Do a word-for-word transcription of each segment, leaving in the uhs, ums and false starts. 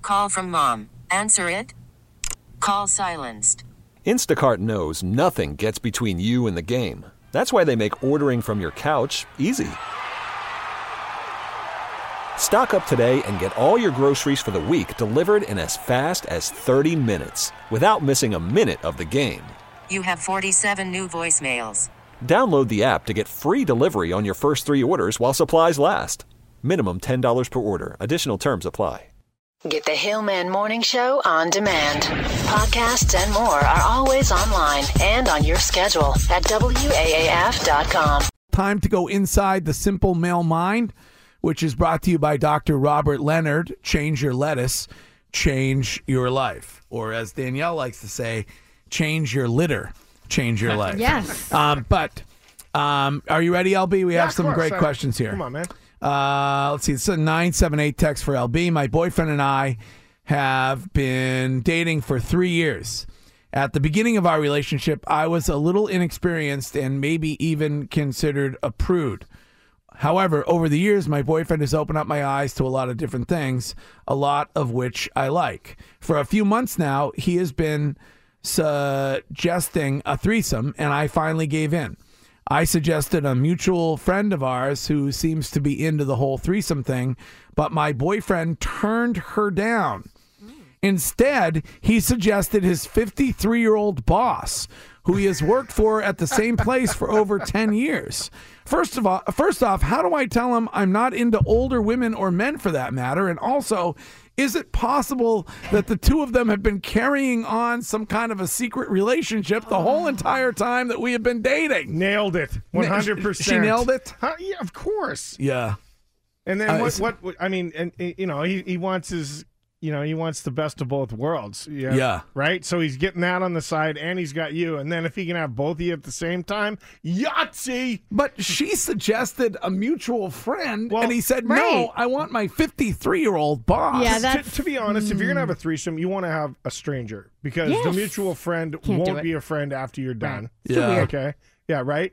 Call from mom. Answer it. Call silenced. Instacart knows nothing gets between you and the game. That's why they make ordering from your couch easy. Stock up today and get all your groceries for the week delivered in as fast as thirty minutes without missing a minute of the game. You have forty-seven new voicemails. Download the app to get free delivery on your first three orders while supplies last. Minimum ten dollars per order. Additional terms apply. Get the Hillman Morning Show on demand. Podcasts and more are always online and on your schedule at W A A F dot com. Time to go inside the simple male mind, which is brought to you by Doctor Robert Leonard. Change your lettuce, change your life. Or as Danielle likes to say, change your litter, change your life. Yes. Um, but um, are you ready, L B? We Yeah, have of some course. great Uh, questions here. Come on, man. Uh, let's see. It's a nine seven eight text for L B. My boyfriend and I have been dating for three years. At the beginning of our relationship, I was a little inexperienced and maybe even considered a prude. However, over the years, my boyfriend has opened up my eyes to a lot of different things, a lot of which I like. For a few months now, he has been suggesting a threesome, and I finally gave in. I suggested a mutual friend of ours who seems to be into the whole threesome thing, but my boyfriend turned her down. Instead, he suggested his fifty-three-year-old boss, who he has worked for at the same place for over ten years. First of all, first off, how do I tell him I'm not into older women or men for that matter? And also, is it possible that the two of them have been carrying on some kind of a secret relationship the whole entire time that we have been dating? Nailed it. one hundred percent. She nailed it? Huh? Yeah, of course. Yeah. And then Uh, what, it's- what, what, I mean, and you know, he, he wants his, you know, he wants the best of both worlds. Yeah. Yeah. Right? So he's getting that on the side and he's got you. And then if he can have both of you at the same time, Yahtzee! But she suggested a mutual friend, Well, and he said, right. no, I want my fifty-three-year-old boss. Yeah, To, that's to be honest, if you're going to have a threesome, you want to have a stranger because the Yes. mutual friend Can't do won't it. be a friend after you're done. It's too Yeah. weird. Okay? Yeah, right?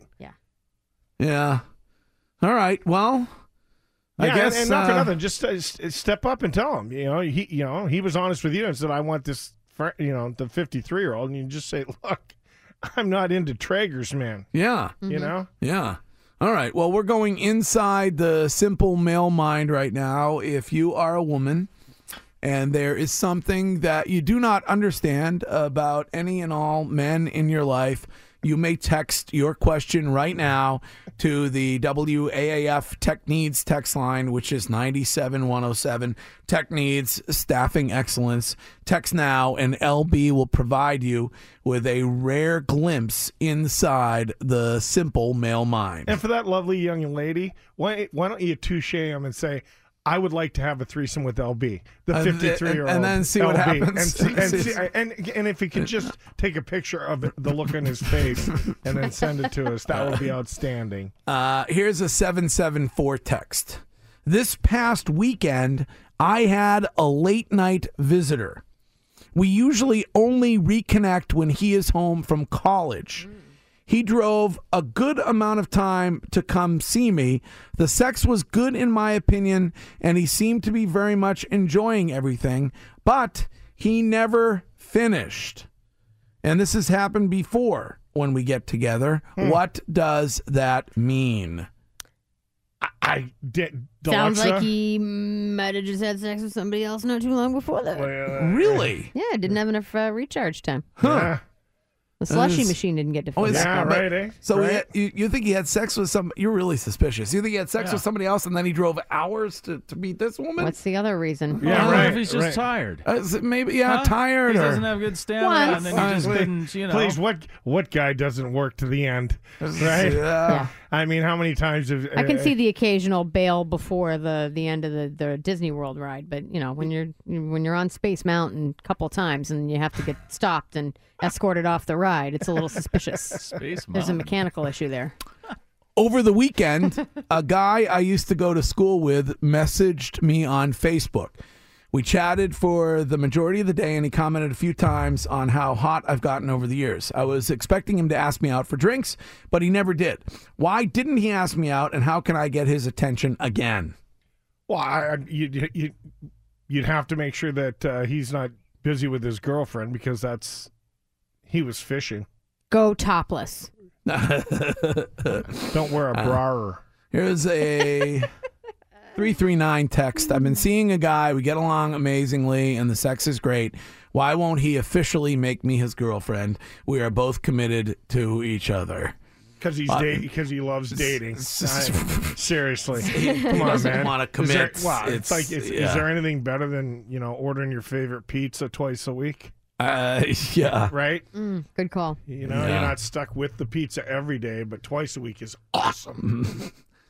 Yeah. All right. Well, I Yeah, guess. and, and not for uh, nothing. Just uh, s- step up and tell him. You know, he you know he was honest with you and said, "I want this." fr- You know, the fifty-three year old, and you just say, "Look, I'm not into Traegers, man." Yeah. You know, Yeah. All right. Well, we're going inside the simple male mind right now. If you are a woman and there is something that you do not understand about any and all men in your life, you may text your question right now to the W A A F Tech Needs text line, which is nine seven one oh seven. Tech Needs, staffing excellence. Text now, and L B will provide you with a rare glimpse inside the simple male mind. and for that lovely young lady, why why don't you touche him and say, "I would like to have a threesome with L B, the And th- fifty-three year old," and then see what happens. and see, and, see, and and if he can just take a picture of it, the look on his face, and then send it to us, that would be outstanding. Uh, here's a seven seven four text. This past weekend, I had a late night visitor. We usually only reconnect when he is home from college. He drove a good amount of time to come see me. The sex was good in my opinion, and he seemed to be very much enjoying everything, but he never finished. And this has happened before when we get together. What does that mean? I did. sounds Deluxa? like he might have just had sex with somebody else not too long before that. Uh, Really? Yeah, didn't have enough uh, recharge time. Yeah, The slushy is- machine didn't get to Oh, fill is- that. yeah, but- right, eh? So he right? had, you, you think he had sex with some? You're really suspicious. You think he had sex with somebody else, and then he drove hours to, to meet this woman? What's the other reason? Yeah, I wonder right, if he's just right. tired. Uh, is it maybe yeah, Huh? tired He or doesn't have good stamina, Once. and then you just Please- didn't, you know. Please, what what guy doesn't work to the end, right? Yeah. Yeah. I mean, how many times have I can uh, see the occasional bail before the, the end of the, the Disney World ride, but you know when you're when you're on Space Mountain a couple times and you have to get stopped and escorted off the ride, it's a little suspicious. Space There's a Mountain. mechanical issue there. Over the weekend, a guy I used to go to school with messaged me on Facebook. We chatted for the majority of the day, and he commented a few times on how hot I've gotten over the years. I was expecting him to ask me out for drinks, but he never did. Why didn't he ask me out, and how can I get his attention again? Well, I, I- you, you, you'd have to make sure that uh, he's not busy with his girlfriend because that's he was fishing. Go topless. Don't wear a bra. Here's a three three nine text. I've been seeing a guy. We get along amazingly, and the sex is great. Why won't he officially make me his girlfriend? We are both committed to each other. Because he's Uh, dating. Because he loves dating. s- s- I- seriously, He come on, doesn't man. wanna Is there- commit. wow, It's- it's, like, is, yeah. is there anything better than you know ordering your favorite pizza twice a week? Uh, yeah. Right. Mm, good call. You know, Yeah. you're not stuck with the pizza every day, but twice a week is awesome.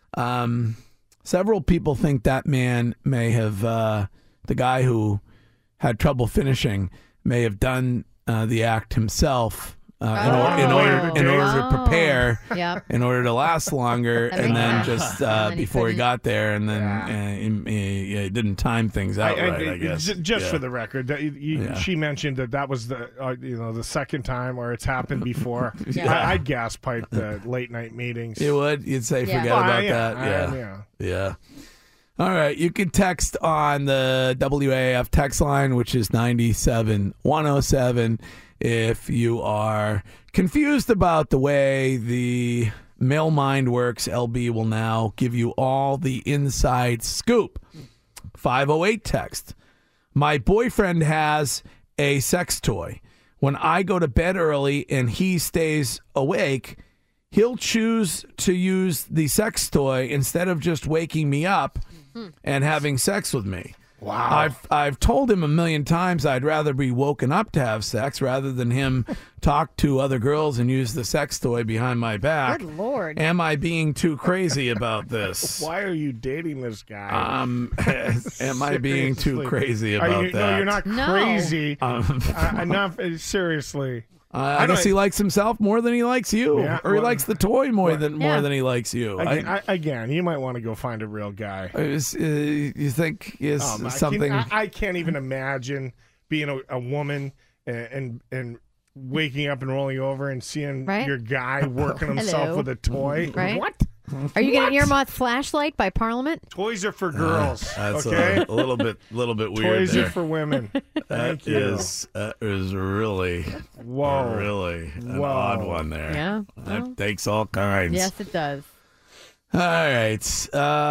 Um, several people think that man may have, uh, the guy who had trouble finishing, may have done uh, the act himself uh, in, or, in Oh. order in order to Oh. prepare, Yep. in order to last longer, That and makes then sense. just uh, And then he before he couldn't- got there, and then Yeah. uh, he, he- he didn't time things out I- I- right. I guess. j- Just Yeah. for the record, that you, you- Yeah. she mentioned that that was the uh, you know the second time, or it's happened before. Yeah. I, I'd gas pipe the late night meetings. You would? You'd say Yeah. forget Well, about yeah, that? I- Yeah. yeah. Yeah. All right. You can text on the W A F text line, which is nine seven one oh seven, if you are confused about the way the male mind works. L B will now give you all the inside scoop. five oh eight text. My boyfriend has a sex toy. When I go to bed early and he stays awake, he'll choose to use the sex toy instead of just waking me up and having sex with me. Wow. I've I've told him a million times I'd rather be woken up to have sex rather than him talk to other girls and use the sex toy behind my back. Good Lord. Am I being too crazy about this? Why are you dating this guy? Um, am I being too Seriously. crazy Are about you, that? No, you're not No. crazy. Um, uh, enough. uh, Seriously. Uh, I, I guess don't- he likes himself more than he likes you, Yeah, or he well- likes the toy more well- than Yeah. more than he likes you. Again, I, I, again, you might want to go find a real guy. is, uh, you think is Oh, man, I something? can't- I, I can't even imagine being a, a woman and, and and waking up and rolling over and seeing Right? your guy working himself Hello. with a toy. Right? What? Are you getting an earmuff flashlight by Parliament? Toys are for girls. That's okay. a, a little bit, little bit weird. Toys there. are for women. That Thank you. is that is really, Whoa. really an Whoa. odd one there. Yeah, that well. takes all kinds. Yes, it does. All right.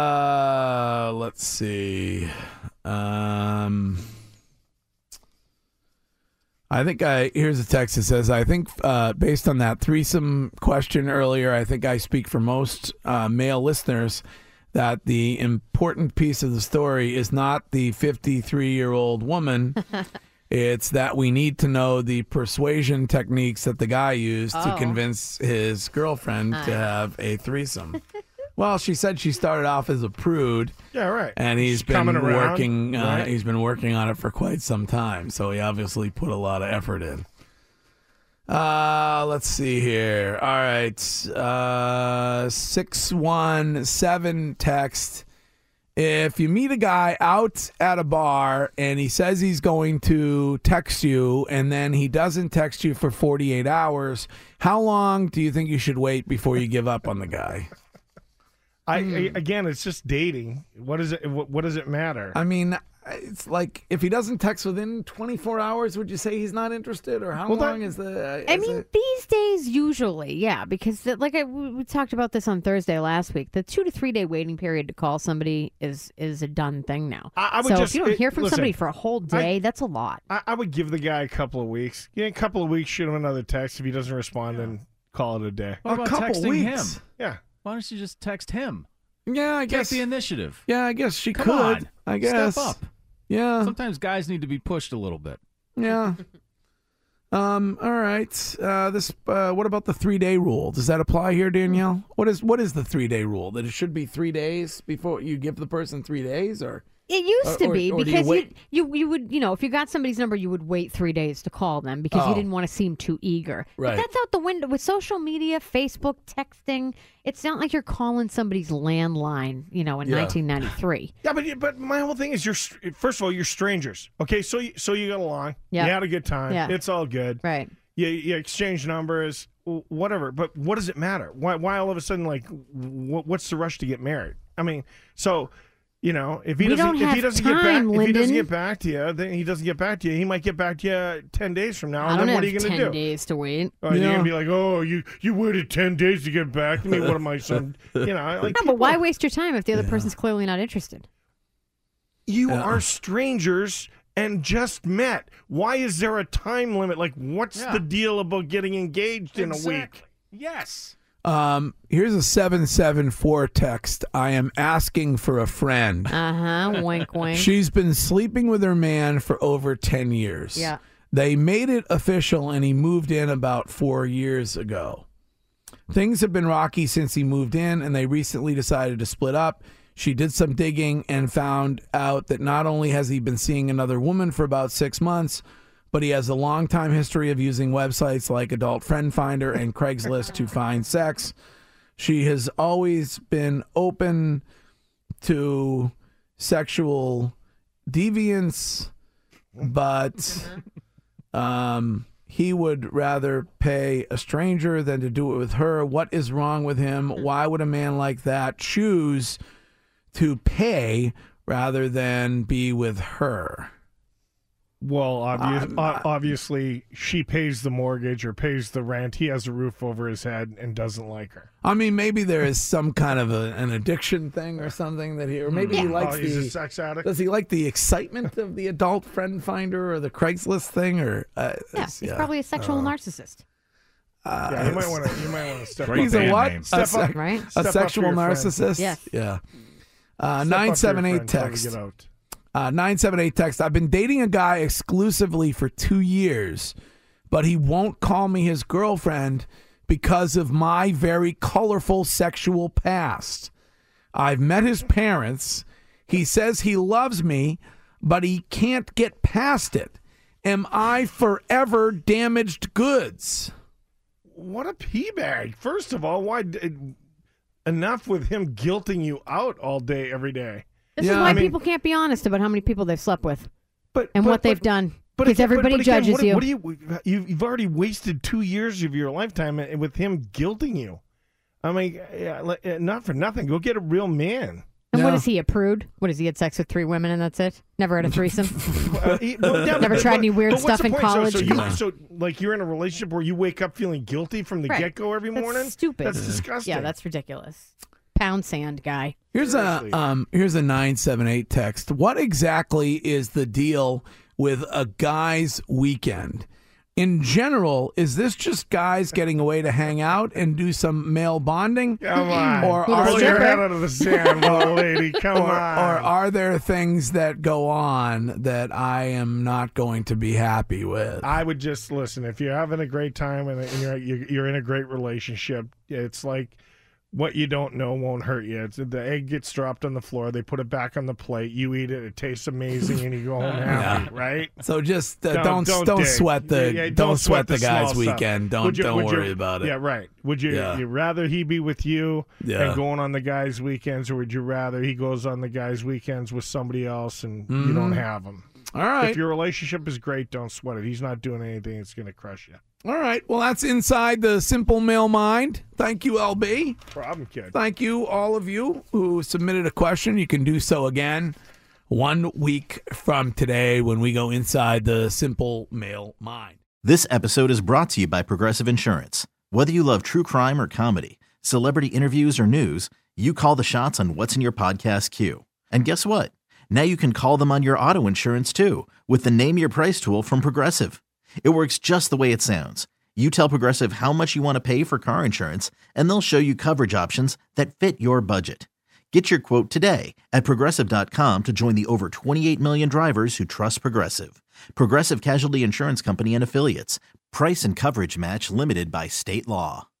Uh, let's see. Um, I think I here's a text that says I think uh, based on that threesome question earlier, I think I speak for most uh, male listeners that the important piece of the story is not the fifty-three-year-old woman. It's that we need to know the persuasion techniques that the guy used to Oh. convince his girlfriend to have a threesome. Well, she said she started off as a prude, Yeah, right. and he's She's been coming around, working. Uh, right? He's been working on it for quite some time, so he obviously put a lot of effort in. Uh, let's see here. All right, uh, six one seven text. If you meet a guy out at a bar and he says he's going to text you and then he doesn't text you for forty-eight hours, how long do you think you should wait before you give up on the guy? I, Hmm. I again, it's just dating. What is it? What, what does it matter? I mean, it's like if he doesn't text within twenty-four hours, would you say he's not interested, or how Well, that- long is the? I is mean, it- these days, usually, yeah, because the, like I, we we talked about this on Thursday last week. The two to three day waiting period to call somebody is is a done thing now. I- I would so just- if you don't it- hear from listen, somebody for a whole day, that's a lot. I, I would give the guy a couple of weeks. Yeah, a couple of weeks. Shoot him another text. If he doesn't respond, then call it a day. What a about couple texting weeks. him? Yeah. Why don't you just text him? Yeah, I Take guess. the initiative. Yeah, I guess she Come could. on. I guess. Step up. Yeah. Sometimes guys need to be pushed a little bit. Yeah. Um. All right. Uh. This. Uh. What about the three day rule? Does that apply here, Danielle? What is What is the three day rule? That it should be three days before you give the person three days, or It used Or- to be or- or do you because you, wait- you you would you know if you got somebody's number you would wait three days to call them because Oh. you didn't want to seem too eager. Right. But that's out the window with social media, Facebook, texting. It's not like you're calling somebody's landline, you know, in Yeah. nineteen ninety-three. Yeah, but but my whole thing is you're str- first of all you're strangers. Okay, so you, so you got along. Yeah. You had a good time. Yeah. It's all good. Right. You, you exchange numbers, w- whatever. But what does it matter? Why why all of a sudden like wh- what's the rush to get married? I mean, so You know, if he We doesn't, don't if he have doesn't get back, time, if he doesn't Lyndon. get back to you, then he doesn't get back to you. He might get back to you ten days from now, I and don't then have what are you going to ten do? days to wait. Oh, you're Yeah. gonna be like, oh, you you waited ten days to get back to me. What am I, some? You know, like No, but why waste your time if the other person's clearly not interested? you Yeah. are strangers and just met. Why is there a time limit? Like, what's Yeah. the deal about getting engaged in a week? Yes. Um, here's a seven seven four text. I am asking for a friend. Uh huh. Wink, wink. She's been sleeping with her man for over ten years. Yeah. They made it official and he moved in about four years ago. Things have been rocky since he moved in and they recently decided to split up. She did some digging and found out that not only has he been seeing another woman for about six months, but he has a long time history of using websites like Adult Friend Finder and Craigslist to find sex. She has always been open to sexual deviance, but um, he would rather pay a stranger than to do it with her. What is wrong with him? Why would a man like that choose to pay rather than be with her? Well, obvious, I'm o- not- obviously, she pays the mortgage or pays the rent. He has a roof over his head and doesn't like her. I mean, maybe there is some kind of a, an addiction thing or something that he, or maybe he likes oh, he's a the. sex addict. Does he like the excitement of the Adult Friend Finder or the Craigslist thing? Or uh, Yeah, it's- he's probably a sexual narcissist, Yeah, you might want to. You might want to step Great up. He's a band what? name. A, Step sec- up. right? a Step up for sexual your friend. narcissist? Yes. Yeah. Uh, Step up for your nine seven eight friend, tell him to text. get out. Uh, nine seven eight text. I've been dating a guy exclusively for two years, but he won't call me his girlfriend because of my very colorful sexual past. I've met his parents. He says he loves me, but he can't get past it. Am I forever damaged goods? What a pea bag! First of all, why? d- Enough with him guilting you out all day, every day. This Yeah, is why I mean- people can't be honest about how many people they've slept with But and but- what they've but- done. But Because again- but- everybody but again, judges what, you. What do you? You've, you've already wasted two years of your lifetime with him guilting you. I mean, yeah, like, uh, not for nothing. Go get a real man. And what Yeah. is he, a prude? What is he, had sex with three women and that's it? Never had a threesome? Uh, he- well, yeah, Never but- tried but- any weird but what's stuff the in point? So- college? So, you, Yeah. so, like, you're in a relationship where you wake up feeling guilty from the Right. get-go every That's morning. stupid. That's disgusting. Yeah, that's ridiculous. Pound sand guy. Here's Seriously. a um here's a nine seven eight text. What exactly is the deal with a guy's weekend? In general, is this just guys getting away to hang out and do some male bonding? Come on. Or With a are Pull your stripper. head out of the sand, little lady. Come or, on. or are there things that go on that I am not going to be happy with? I would just listen. If you're having a great time and you're you're you're in a great relationship, it's like what you don't know won't hurt you. It's, the egg gets dropped on the floor. They put it back on the plate. You eat it. It tastes amazing, and you go home happy. Right? So just uh, Don't- don't don't don't, dig. sweat the Yeah, yeah, don't, sweat, the the small guy's stuff. weekend. Don't Would you- don't would you- worry about it. Yeah, right. Would you Yeah. you rather he be with you Yeah. and going on the guy's weekends, or would you rather he goes on the guy's weekends with somebody else and you don't have him? All right. If your relationship is great, don't sweat it. He's not doing anything that's going to crush you. All right. Well, that's inside the Simple Male Mind. Thank you, L B. Problem, kid. Thank you, all of you who submitted a question. You can do so again one week from today when we go inside the Simple Male Mind. This episode is brought to you by Progressive Insurance. Whether you love true crime or comedy, celebrity interviews or news, you call the shots on what's in your podcast queue. And guess what? Now you can call them on your auto insurance too with the Name Your Price tool from Progressive. It works just the way it sounds. You tell Progressive how much you want to pay for car insurance, and they'll show you coverage options that fit your budget. Get your quote today at Progressive dot com to join the over twenty-eight million drivers who trust Progressive. Progressive Casualty Insurance Company and Affiliates. Price and coverage match limited by state law.